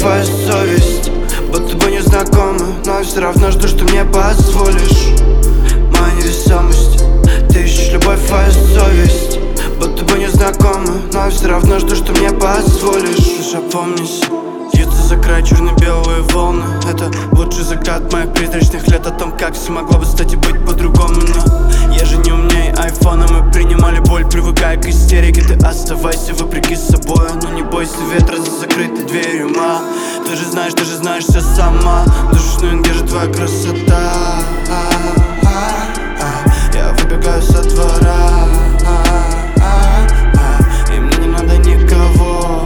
твоя совесть. Будто бы не знакомы, но я все равно жду, что мне позволишь. Моя невесомость, ты ищешь любовь, твоя совесть. Будто бы не знакомы, но я все равно жду, что мне позволишь. Лишь опомнись, бьются за край черно-белые волны. Это лучший закат моих призрачных лет. О том, как все могло бы стать и быть по-другому. Но я же не умней айфона. Мы принимали боль, привыкая к истерике. Ты оставайся вопреки собой, но не бойся ветра за закрытой дверью, ма. Ты же знаешь все сама. Душную, где же твоя красота? Я выбегаю со двора, и мне не надо никого,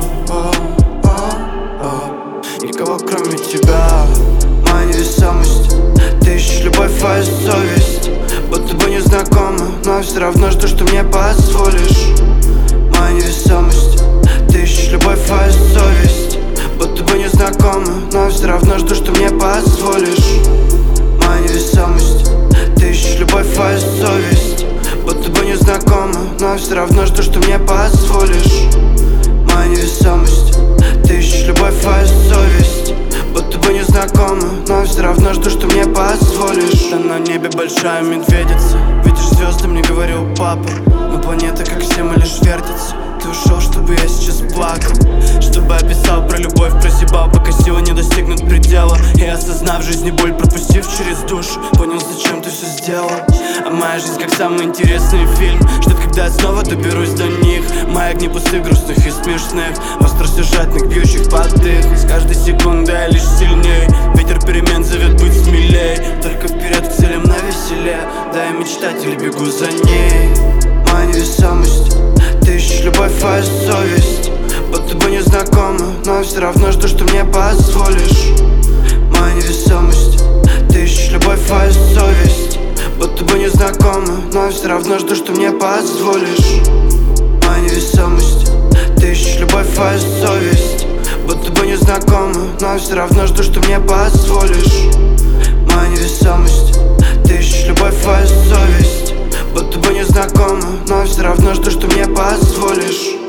никого кроме тебя. Моя невесомость, ты ищешь любовь, твоя совесть. Будто бы не знакомы, но я все равно жду, что мне позволишь. Моя невесомость, ты ищешь любовь, твоя совесть. Будто бы не знакомы, но я все равно жду, что мне позволишь. Моя невесомость, ты ищешь любовь, твоя совесть. Будто бы не знакомы, но я все равно жду, что мне позволишь. Моя невесомость, ты ищешь любовь, твоя совесть. Будто бы не знакомы, но я все равно жду, что мне позволишь. Да на небе большая медведица. Видишь звезды, мне говорил папа. Но планета, как все мы, лишь вертится. Ты ушел, чтобы я сейчас плакал, чтобы описал про любовь, прозябал, пока силы не достигнут предела. И осознав в жизни боль, пропустив через душу, понял, зачем ты все сделал. А моя жизнь как самый интересный фильм, ждет, когда я снова доберусь до них. Мои огни пусты, грустных и смешных, остросюжетных, бьющих под дых. С каждой секундой я лишь сильней. Ветер перемен зовет быть смелей. Только вперед к целям на веселе. Да, я мечтатель, бегу за ней. Моя невесомость, ты ищешь любовь, твоя совесть. Будто бы не знакомы, но я все равно жду, что мне позволишь. Моя невесомость, ты ищешь любовь, твоя совесть. Будто бы не знакомы, но я все равно жду, что мне позволишь. Моя невесомость, ты ищешь любовь, твоя совесть. Будто бы не знакомы, но я все равно жду, что мне позволишь. Моя невесомость, ты ищешь любовь, твоя совесть. Будто бы не знакомы, но я все равно жду, что мне позволишь.